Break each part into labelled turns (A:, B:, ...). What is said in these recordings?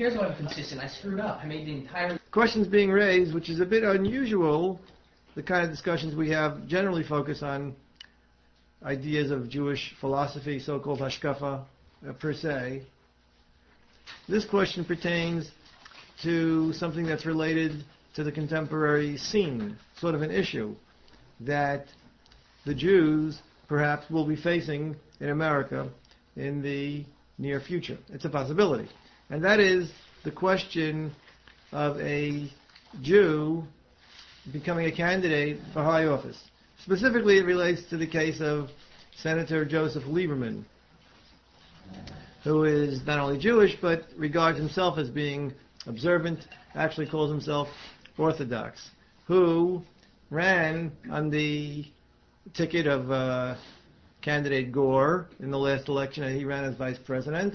A: here's what I'm consistent. I screwed up. I made the entire...
B: Questions being raised, which is a bit unusual. The kind of discussions we have generally focus on ideas of Jewish philosophy, so-called hashkafa, per se. This question pertains to something that's related to the contemporary scene, sort of an issue that the Jews perhaps will be facing in America in the near future. It's a possibility. And that is the question of a Jew becoming a candidate for high office. Specifically, it relates to the case of Senator Joseph Lieberman, who is not only Jewish, but regards himself as being observant, actually calls himself Orthodox, who ran on the ticket of candidate Gore in the last election, and he ran as vice president.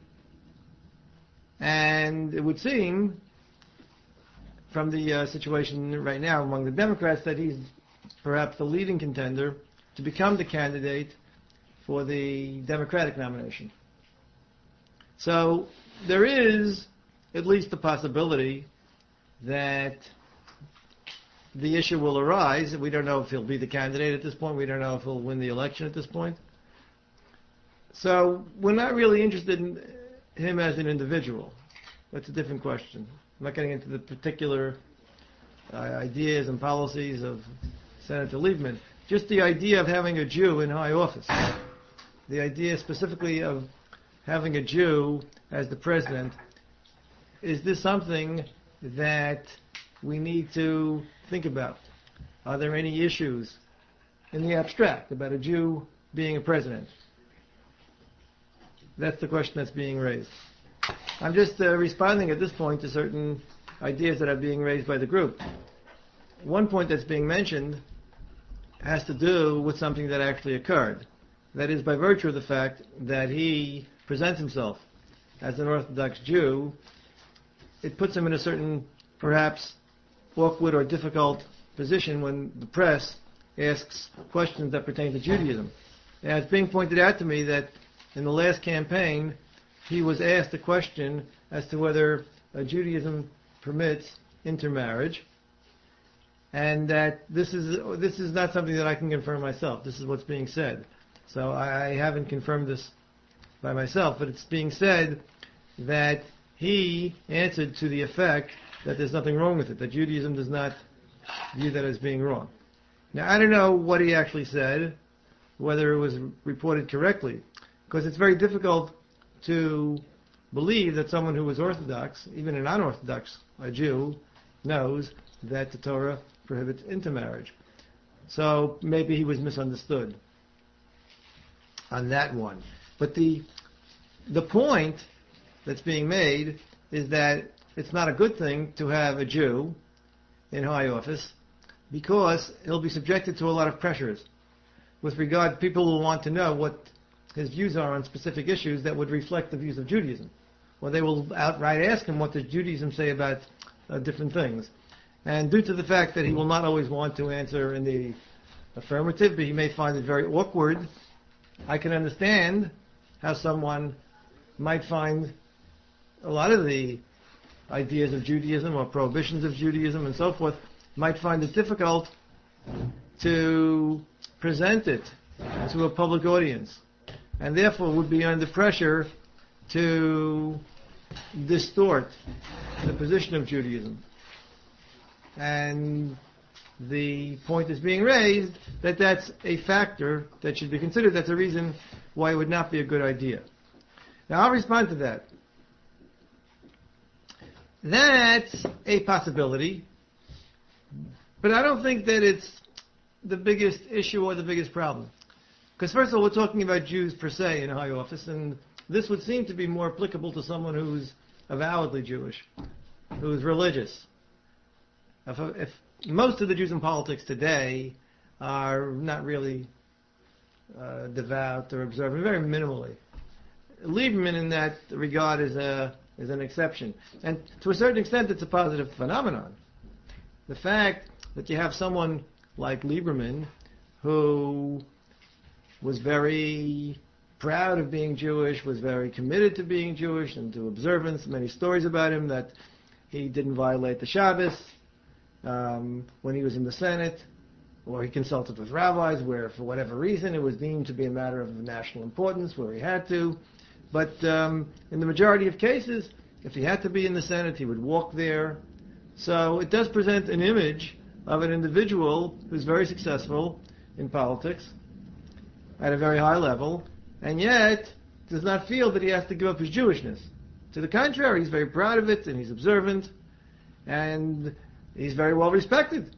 B: And it would seem, from the situation right now among the Democrats, that he's perhaps the leading contender to become the candidate for the Democratic nomination. So there is at least the possibility that the issue will arise. We don't know if he'll be the candidate at this point. We don't know if he'll win the election at this point. So we're not really interested in him as an individual. That's a different question. I'm not getting into the particular ideas and policies of Senator Lieberman. Just the idea of having a Jew in high office. The idea specifically of having a Jew as the president. Is this something that we need to think about? Are there any issues in the abstract about a Jew being a president? That's the question that's being raised. I'm just responding at this point to certain ideas that are being raised by the group. One point that's being mentioned has to do with something that actually occurred. That is, by virtue of the fact that he presents himself as an Orthodox Jew, it puts him in a certain, perhaps, awkward or difficult position when the press asks questions that pertain to Judaism. And it's being pointed out to me that in the last campaign, he was asked a question as to whether Judaism permits intermarriage, and that this is not something that I can confirm myself. This is what's being said. So I haven't confirmed this by myself, but it's being said that he answered to the effect that there's nothing wrong with it, that Judaism does not view that as being wrong. Now, I don't know what he actually said, whether it was reported correctly, because it's very difficult to believe that someone who is Orthodox, even a non-Orthodox Jew, knows that the Torah prohibits intermarriage. So maybe he was misunderstood on that one. But the point that's being made is that it's not a good thing to have a Jew in high office, because he'll be subjected to a lot of pressures with regard to people who want to know what his views are on specific issues that would reflect the views of Judaism. Or they will outright ask him, what does Judaism say about different things? And due to the fact that he will not always want to answer in the affirmative, but he may find it very awkward, I can understand how someone might find a lot of the ideas of Judaism or prohibitions of Judaism and so forth, might find it difficult to present it to a public audience, and therefore would be under pressure to distort the position of Judaism. And the point is being raised that that's a factor that should be considered. That's a reason why it would not be a good idea. Now, I'll respond to that. That's a possibility, but I don't think that it's the biggest issue or the biggest problem. Because first of all, we're talking about Jews per se in high office, and this would seem to be more applicable to someone who's avowedly Jewish, who's religious. If most of the Jews in politics today are not really devout or observant, very minimally. Lieberman in that regard is an exception. And to a certain extent, it's a positive phenomenon. The fact that you have someone like Lieberman who was very proud of being Jewish, was very committed to being Jewish and to observance. Many stories about him that he didn't violate the Shabbos when he was in the Senate, or he consulted with rabbis where, for whatever reason, it was deemed to be a matter of national importance where he had to. But in the majority of cases, if he had to be in the Senate, he would walk there. So it does present an image of an individual who's very successful in politics at a very high level, and yet does not feel that he has to give up his Jewishness. To the contrary, he's very proud of it, and he's observant, and he's very well respected.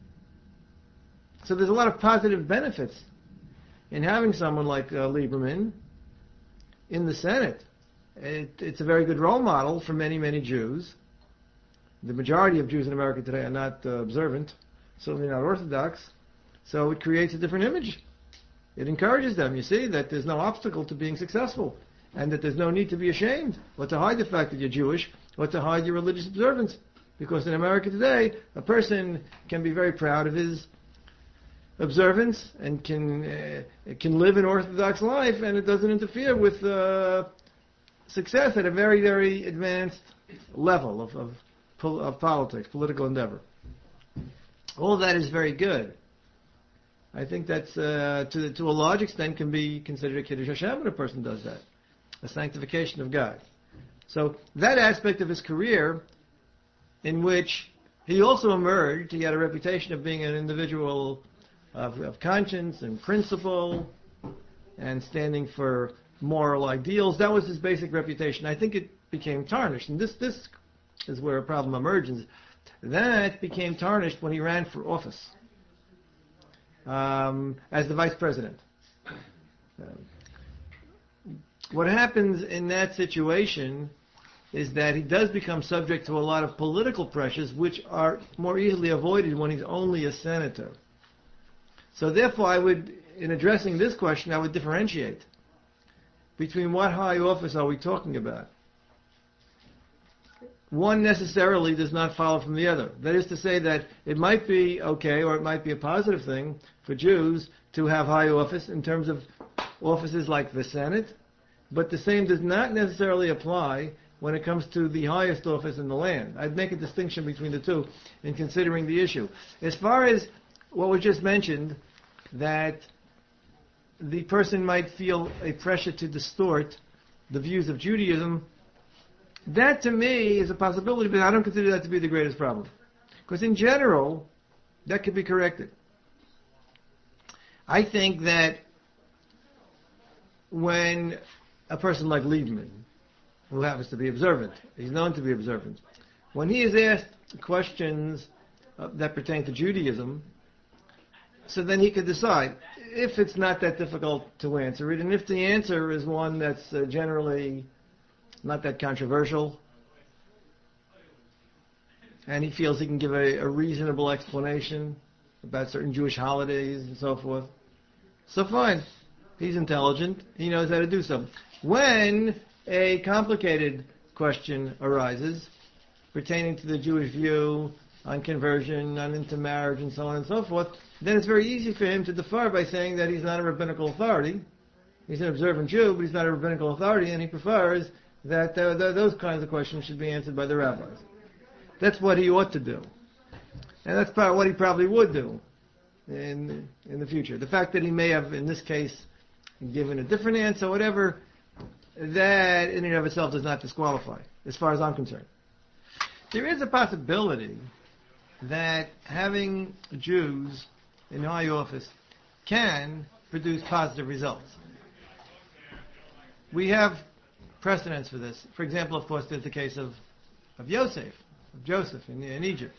B: So there's a lot of positive benefits in having someone like Lieberman in the Senate. It's a very good role model for many, many Jews. The majority of Jews in America today are not observant, certainly not Orthodox, so it creates a different image. It encourages them, you see, that there's no obstacle to being successful, and that there's no need to be ashamed, or to hide the fact that you're Jewish, or to hide your religious observance. Because in America today, a person can be very proud of his observance, and can live an Orthodox life, and it doesn't interfere with success at a very, very advanced level of politics, political endeavor. All that is very good. I think that's, to a large extent, can be considered a Kiddush Hashem when a person does that, a sanctification of God. So that aspect of his career, in which he also emerged, he had a reputation of being an individual of conscience and principle, and standing for moral ideals. That was his basic reputation. I think it became tarnished, and this is where a problem emerges. That became tarnished when he ran for office as the vice president. What happens in that situation is that he does become subject to a lot of political pressures, which are more easily avoided when he's only a senator. So therefore, in addressing this question, I would differentiate between what high office are we talking about. One necessarily does not follow from the other. That is to say that it might be okay, or it might be a positive thing for Jews to have high office in terms of offices like the Senate, but the same does not necessarily apply when it comes to the highest office in the land. I'd make a distinction between the two in considering the issue. As far as what was just mentioned, that the person might feel a pressure to distort the views of Judaism, that to me is a possibility, but I don't consider that to be the greatest problem. Because in general, that could be corrected. I think that when a person like Lieberman, who happens to be observant, he's known to be observant, when he is asked questions that pertain to Judaism, so then he could decide if it's not that difficult to answer it, and if the answer is one that's generally not that controversial, and he feels he can give a reasonable explanation about certain Jewish holidays and so forth, so fine. He's intelligent. He knows how to do so. When a complicated question arises pertaining to the Jewish view on conversion, on intermarriage, and so on and so forth, then it's very easy for him to defer by saying that he's not a rabbinical authority. He's an observant Jew, but he's not a rabbinical authority, and he prefers that those kinds of questions should be answered by the rabbis. That's what he ought to do. And that's what he probably would do in the future. The fact that he may have, in this case, given a different answer, whatever, that in and of itself does not disqualify, as far as I'm concerned. There is a possibility that having Jews in high office can produce positive results. We have precedents for this. For example, of course, there's the case of Joseph in Egypt,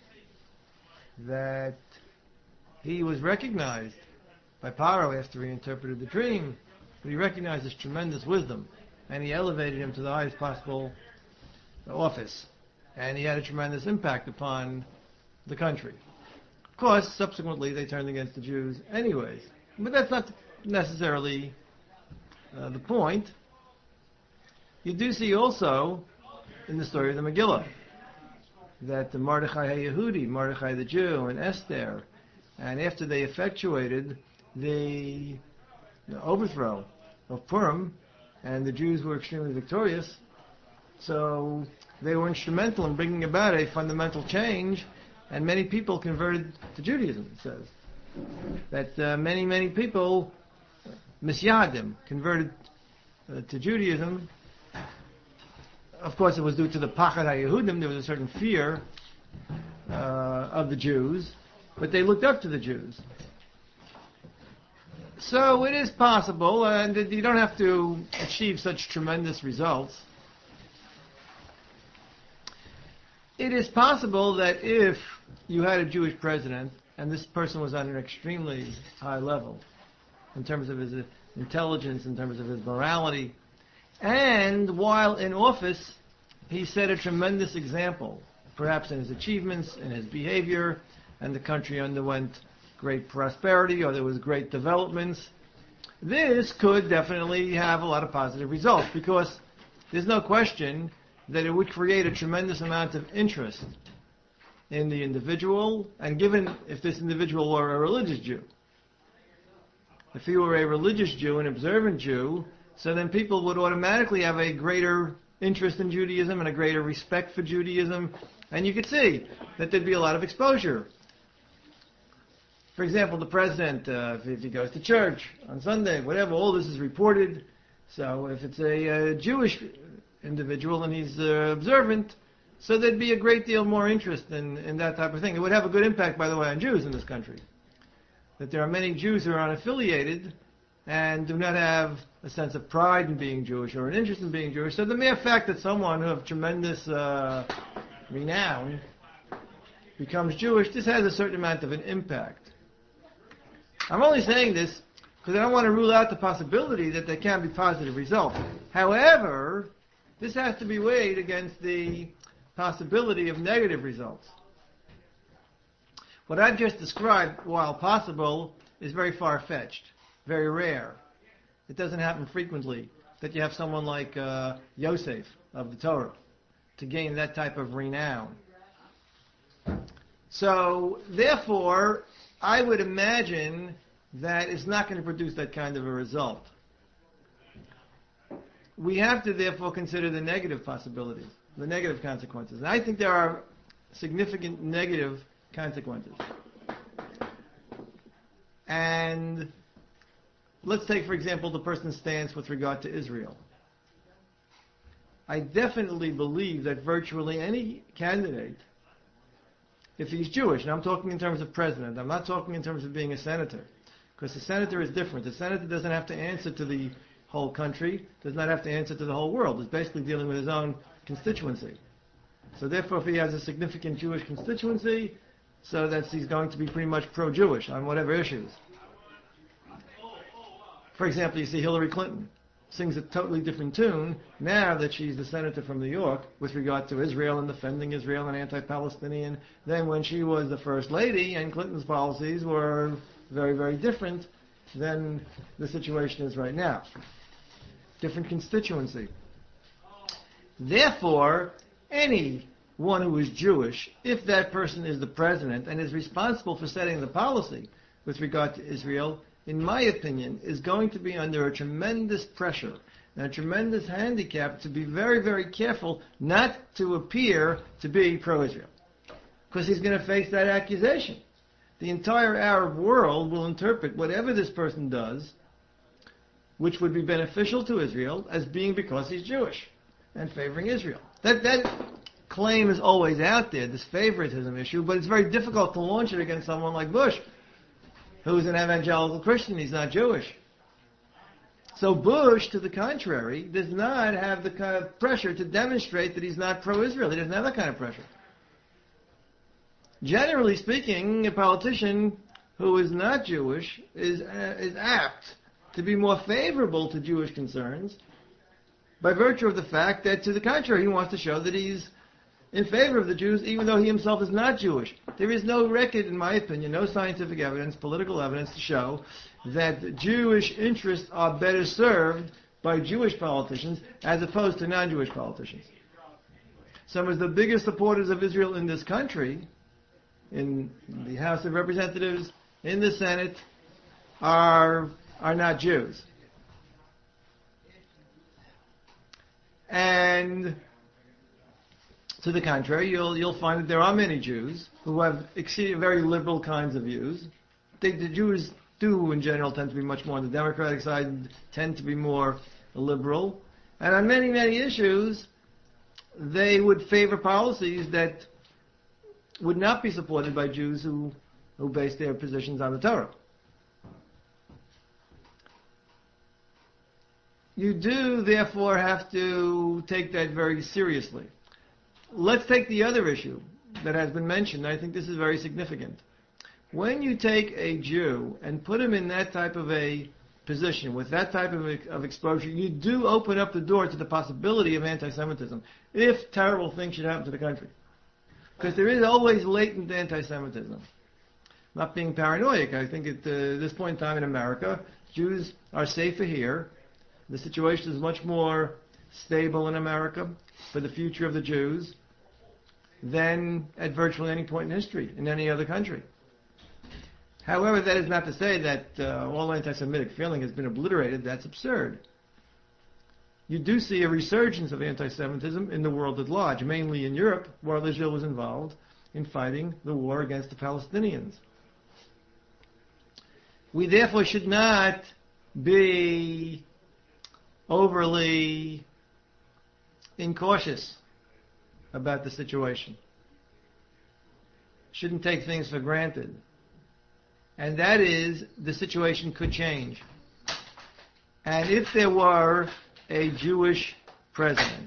B: that he was recognized by Paro after he interpreted the dream, but he recognized his tremendous wisdom, and he elevated him to the highest possible office, and he had a tremendous impact upon the country. Of course, subsequently they turned against the Jews anyways, but that's not necessarily the point. You do see also in the story of the Megillah that the Mordechai HaYehudi, Mordechai the Jew, and Esther, and after they effectuated the overthrow of Purim, and the Jews were extremely victorious. So they were instrumental in bringing about a fundamental change, and many people converted to Judaism, it says. That many people, Misyadim, converted to Judaism. Of course, it was due to the Pachad HaYehudim. There was a certain fear of the Jews, but they looked up to the Jews. So it is possible, and you don't have to achieve such tremendous results. It is possible that if you had a Jewish president, and this person was on an extremely high level, in terms of his intelligence, in terms of his morality, and while in office, he set a tremendous example, perhaps in his achievements, in his behavior, and the country underwent great prosperity, or there was great developments. This could definitely have a lot of positive results, because there's no question that it would create a tremendous amount of interest in the individual, and given if this individual were a religious Jew. If he were a religious Jew, an observant Jew, so then people would automatically have a greater interest in Judaism and a greater respect for Judaism, and you could see that there'd be a lot of exposure. For example, the president, if he goes to church on Sunday, whatever, all this is reported. So if it's a Jewish individual and he's observant, so there'd be a great deal more interest in that type of thing. It would have a good impact, by the way, on Jews in this country. That there are many Jews who are unaffiliated and do not have a sense of pride in being Jewish or an interest in being Jewish. So the mere fact that someone of tremendous renown becomes Jewish, this has a certain amount of an impact. I'm only saying this because I don't want to rule out the possibility that there can be positive results. However, this has to be weighed against the possibility of negative results. What I've just described, while possible, is very far-fetched, very rare. It doesn't happen frequently that you have someone like Yosef of the Torah to gain that type of renown. So, therefore, I would imagine that it's not going to produce that kind of a result. We have to, therefore, consider the negative possibilities, the negative consequences. And I think there are significant negative consequences. And let's take, for example, the person's stance with regard to Israel. I definitely believe that virtually any candidate, if he's Jewish, and I'm talking in terms of president, I'm not talking in terms of being a senator, because the senator is different. The senator doesn't have to answer to the whole country, does not have to answer to the whole world. He's basically dealing with his own constituency. So therefore, if he has a significant Jewish constituency, so that he's going to be pretty much pro-Jewish on whatever issues. For example, you see Hillary Clinton sings a totally different tune now that she's the senator from New York with regard to Israel and defending Israel and anti-Palestinian than when she was the first lady, and Clinton's policies were very, very different than the situation is right now. Different constituency. Therefore, anyone who is Jewish, if that person is the president and is responsible for setting the policy with regard to Israel, in my opinion, is going to be under a tremendous pressure and a tremendous handicap to be very, very careful not to appear to be pro-Israel. Because he's going to face that accusation. The entire Arab world will interpret whatever this person does, which would be beneficial to Israel, as being because he's Jewish and favoring Israel. That claim is always out there, this favoritism issue, but it's very difficult to launch it against someone like Bush, who's an evangelical Christian. He's not Jewish. So Bush, to the contrary, does not have the kind of pressure to demonstrate that he's not pro-Israel. He doesn't have that kind of pressure. Generally speaking, a politician who is not Jewish is apt to be more favorable to Jewish concerns by virtue of the fact that, to the contrary, he wants to show that he's in favor of the Jews, even though he himself is not Jewish. There is no record, in my opinion, no scientific evidence, political evidence to show that Jewish interests are better served by Jewish politicians as opposed to non-Jewish politicians. Some of the biggest supporters of Israel in this country, in the House of Representatives, in the Senate, are not Jews. And to the contrary, you'll find that there are many Jews who have very liberal kinds of views. The Jews do, in general, tend to be much more on the Democratic side, tend to be more liberal. And on many, many issues, they would favor policies that would not be supported by Jews who base their positions on the Torah. You do, therefore, have to take that very seriously. Let's take the other issue that has been mentioned. I think this is very significant. When you take a Jew and put him in that type of a position, with that type of exposure, you do open up the door to the possibility of anti-Semitism, if terrible things should happen to the country. Because there is always latent anti-Semitism. Not being paranoid, I think at this point in time in America, Jews are safer here. The situation is much more stable in America for the future of the Jews than at virtually any point in history in any other country. However, that is not to say that all anti-Semitic feeling has been obliterated. That's absurd. You do see a resurgence of anti-Semitism in the world at large, mainly in Europe, while Israel was involved in fighting the war against the Palestinians. We therefore should not be overly incautious about the situation. Shouldn't take things for granted. And that is, the situation could change. And if there were a Jewish president,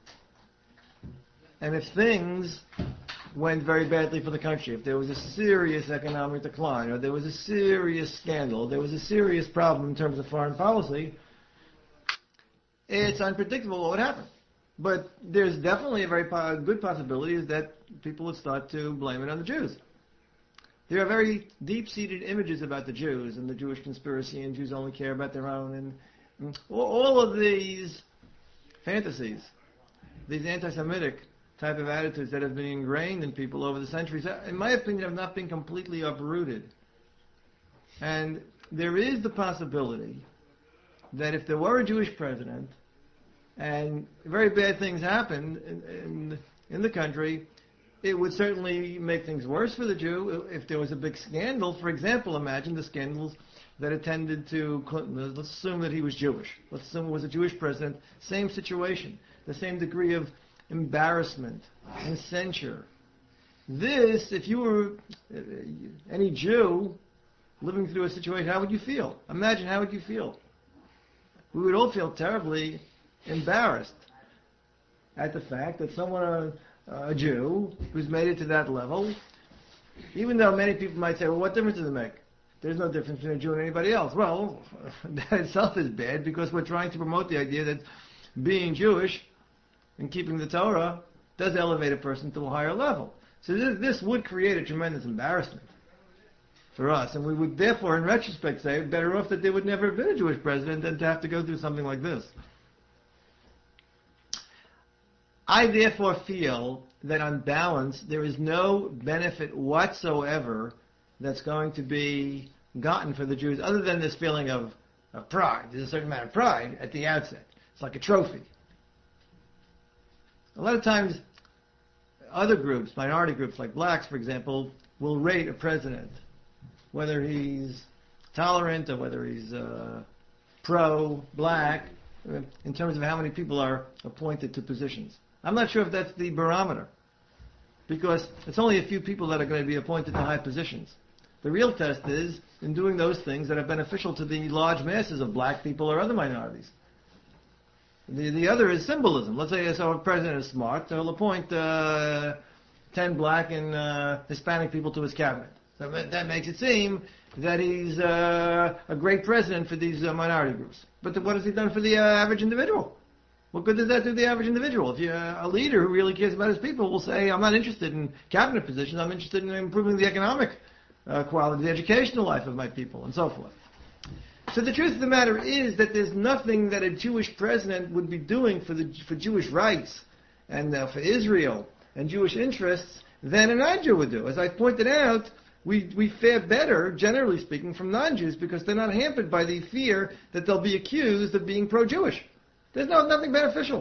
B: and if things went very badly for the country, if there was a serious economic decline, or there was a serious scandal, there was a serious problem in terms of foreign policy, it's unpredictable what would happen. But there's definitely a very good possibility is that people would start to blame it on the Jews. There are very deep-seated images about the Jews and the Jewish conspiracy, and Jews only care about their own, and all of these fantasies, these anti-Semitic type of attitudes that have been ingrained in people over the centuries, in my opinion, have not been completely uprooted. And there is the possibility that if there were a Jewish president and very bad things happened in the country, it would certainly make things worse for the Jew if there was a big scandal. For example, imagine the scandals that attended to Clinton. Let's assume that he was Jewish. Let's assume it was a Jewish president. Same situation. The same degree of embarrassment and censure. This, if you were any Jew living through a situation, how would you feel? Imagine, how would you feel? We would all feel terribly embarrassed at the fact that someone, a Jew, who's made it to that level, even though many people might say, well, what difference does it make? There's no difference between a Jew and anybody else. Well, that itself is bad because we're trying to promote the idea that being Jewish and keeping the Torah does elevate a person to a higher level. So this would create a tremendous embarrassment for us, and we would therefore, in retrospect, say better off that there would never have been a Jewish president than to have to go through something like this. I therefore feel that on balance, there is no benefit whatsoever that's going to be gotten for the Jews other than this feeling of pride. There's a certain amount of pride at the outset. It's like a trophy. A lot of times, other groups, minority groups like blacks, for example, will rate a president, whether he's tolerant or whether he's pro-black, in terms of how many people are appointed to positions. I'm not sure if that's the barometer, because it's only a few people that are going to be appointed to high positions. The real test is in doing those things that are beneficial to the large masses of black people or other minorities. The other is symbolism. Let's say a president is smart, so he'll appoint 10 black and Hispanic people to his cabinet. So that makes it seem that he's a great president for these minority groups. But what has he done for the average individual? What good does that do the average individual? If you're a leader who really cares about his people will say, I'm not interested in cabinet positions, I'm interested in improving the economic quality, the educational life of my people, and so forth. So the truth of the matter is that there's nothing that a Jewish president would be doing for Jewish rights and for Israel and Jewish interests than a non-Jew would do. As I pointed out, we fare better, generally speaking, from non-Jews because they're not hampered by the fear that they'll be accused of being pro-Jewish. There's nothing beneficial.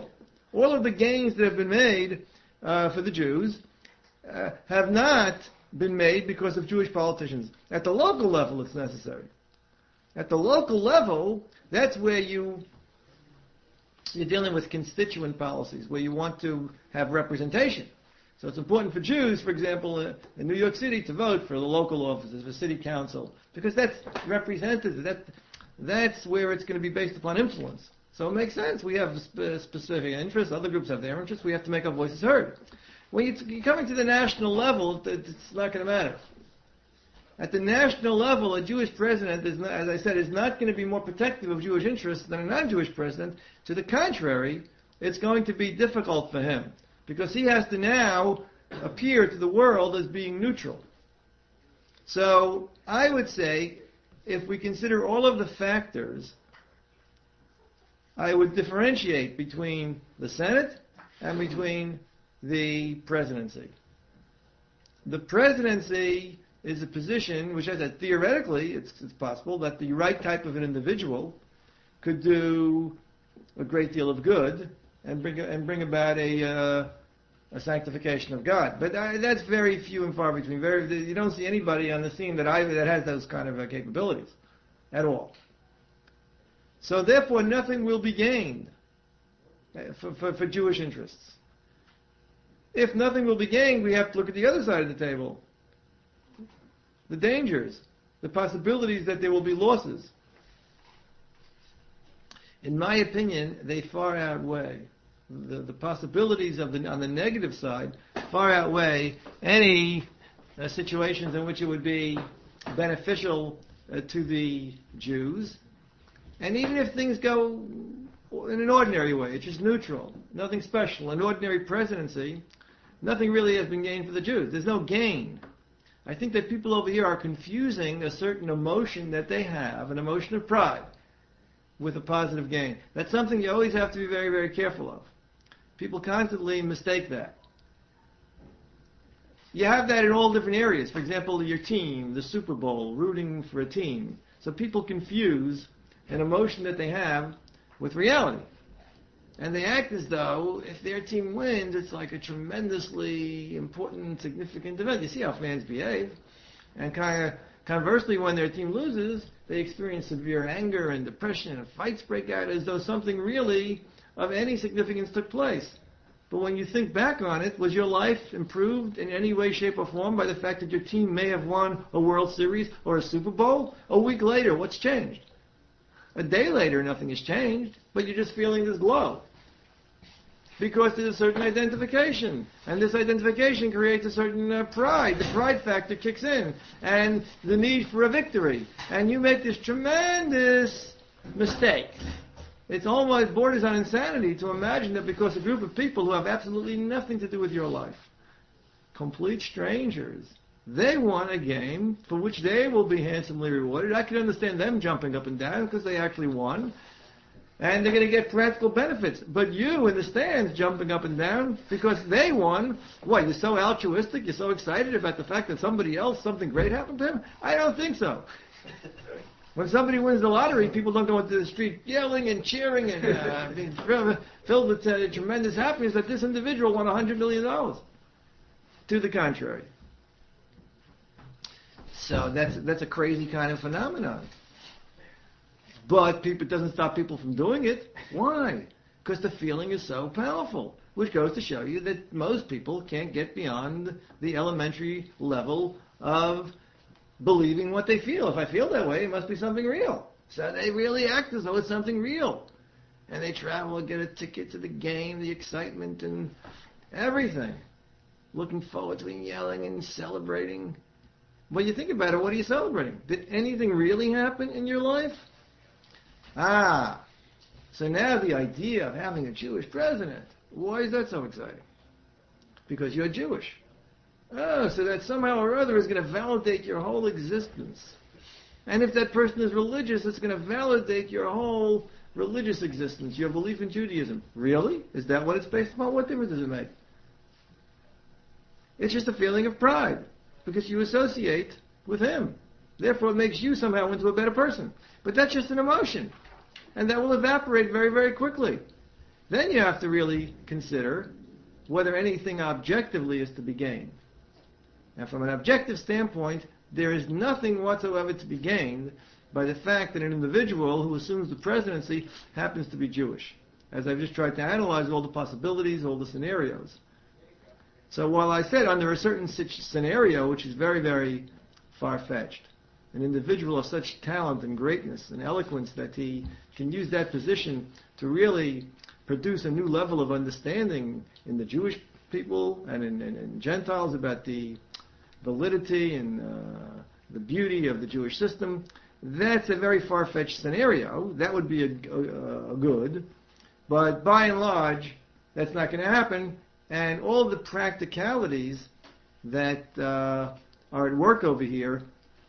B: All of the gains that have been made for the Jews have not been made because of Jewish politicians. At the local level, it's necessary. At the local level, that's where you're dealing with constituent policies, where you want to have representation. So it's important for Jews, for example, in New York City, to vote for the local offices, for city council, because that's representative. That's where it's going to be based upon influence. So it makes sense. We have specific interests. Other groups have their interests. We have to make our voices heard. When you're coming to the national level, it's not going to matter. At the national level, a Jewish president, as I said, is not going to be more protective of Jewish interests than a non-Jewish president. To the contrary, it's going to be difficult for him, because he has to now appear to the world as being neutral. So I would say, if we consider all of the factors, I would differentiate between the Senate and between the presidency. The presidency is a position which, as theoretically, it's possible that the right type of an individual could do a great deal of good and bring about a sanctification of God. But that's very few and far between. You don't see anybody on the scene that has those kind of capabilities at all. So therefore, nothing will be gained for Jewish interests. If nothing will be gained, we have to look at the other side of the table. The dangers, the possibilities that there will be losses. In my opinion, they far outweigh. The possibilities on the negative side far outweigh any situations in which it would be beneficial to the Jews. And even if things go in an ordinary way, it's just neutral, nothing special, an ordinary presidency, nothing really has been gained for the Jews. There's no gain. I think that people over here are confusing a certain emotion that they have, an emotion of pride, with a positive gain. That's something you always have to be very, very careful of. People constantly mistake that. You have that in all different areas. For example, your team, the Super Bowl, rooting for a team. So people confuse an emotion that they have with reality. And they act as though if their team wins, it's like a tremendously important, significant event. You see how fans behave. And conversely, when their team loses, they experience severe anger and depression, and fights break out as though something really of any significance took place. But when you think back on it, was your life improved in any way, shape, or form by the fact that your team may have won a World Series or a Super Bowl? A week later, what's changed? A day later, nothing has changed, but you're just feeling this glow. Because there's a certain identification. And this identification creates a certain pride. The pride factor kicks in. And the need for a victory. And you make this tremendous mistake. It's almost borders on insanity to imagine that because a group of people who have absolutely nothing to do with your life, complete strangers, they won a game for which they will be handsomely rewarded. I can understand them jumping up and down because they actually won. And they're going to get practical benefits. But you in the stands jumping up and down because they won, what, you're so altruistic, you're so excited about the fact that somebody else, something great happened to him? I don't think so. When somebody wins the lottery, people don't go into the street yelling and cheering and being filled with tremendous happiness that this individual won $100 million. To the contrary. So that's a crazy kind of phenomenon. But it doesn't stop people from doing it. Why? Because the feeling is so powerful, which goes to show you that most people can't get beyond the elementary level of believing what they feel. If I feel that way, it must be something real. So they really act as though it's something real. And they travel and get a ticket to the game, the excitement and everything. Looking forward to yelling and celebrating. When you think about it, what are you celebrating? Did anything really happen in your life? So now the idea of having a Jewish president, why is that so exciting? Because you're Jewish. So that somehow or other is going to validate your whole existence. And if that person is religious, it's going to validate your whole religious existence, your belief in Judaism. Really? Is that what it's based upon? What difference does it make? It's just a feeling of pride, because you associate with him. Therefore, it makes you somehow into a better person. But that's just an emotion. And that will evaporate very, very quickly. then you have to really consider whether anything objectively is to be gained. And from an objective standpoint, there is nothing whatsoever to be gained by the fact that an individual who assumes the presidency happens to be Jewish, as I've just tried to analyze all the possibilities, all the scenarios. So while I said under a certain scenario, which is very, very far-fetched, an individual of such talent and greatness and eloquence that he can use that position to really produce a new level of understanding in the Jewish people and in Gentiles about the validity and the beauty of the Jewish system, that's a very far-fetched scenario. That would be a good. But by and large, that's not going to happen. And all the practicalities that are at work over here,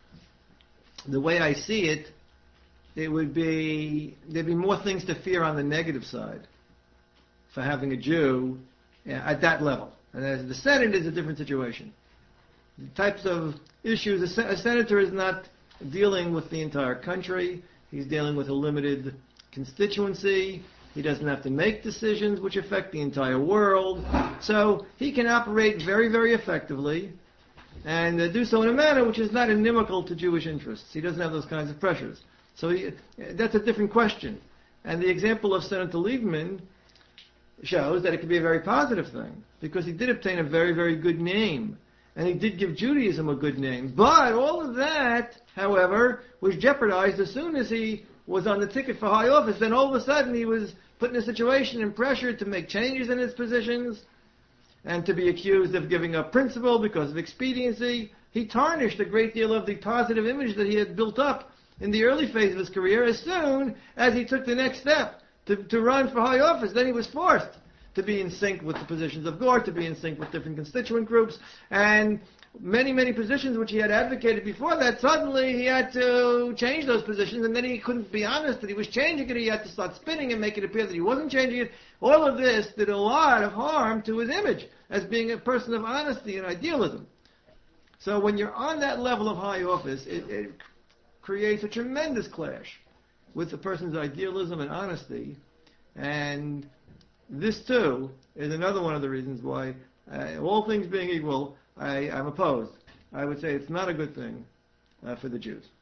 B: the way I see it, there'd be more things to fear on the negative side for having a Jew at that level. And as the Senate is a different situation. The types of issues, a senator is not dealing with the entire country. He's dealing with a limited constituency. He doesn't have to make decisions which affect the entire world. So he can operate very, very effectively and do so in a manner which is not inimical to Jewish interests. He doesn't have those kinds of pressures. So that's a different question. And the example of Senator Lieberman shows that it could be a very positive thing, because he did obtain a very, very good name. And he did give Judaism a good name. But all of that, however, was jeopardized as soon as he was on the ticket for high office. Then all of a sudden he was put in a situation and pressured to make changes in his positions and to be accused of giving up principle because of expediency. He tarnished a great deal of the positive image that he had built up in the early phase of his career as soon as he took the next step to run for high office. Then he was forced to be in sync with the positions of Gore, to be in sync with different constituent groups, and many, many positions which he had advocated before that, suddenly he had to change those positions, and then he couldn't be honest that he was changing it. He had to start spinning and make it appear that he wasn't changing it. All of this did a lot of harm to his image as being a person of honesty and idealism. So when you're on that level of high office, it creates a tremendous clash with the person's idealism and honesty, and this, too, is another one of the reasons why, all things being equal, I'm opposed. I would say it's not a good thing for the Jews.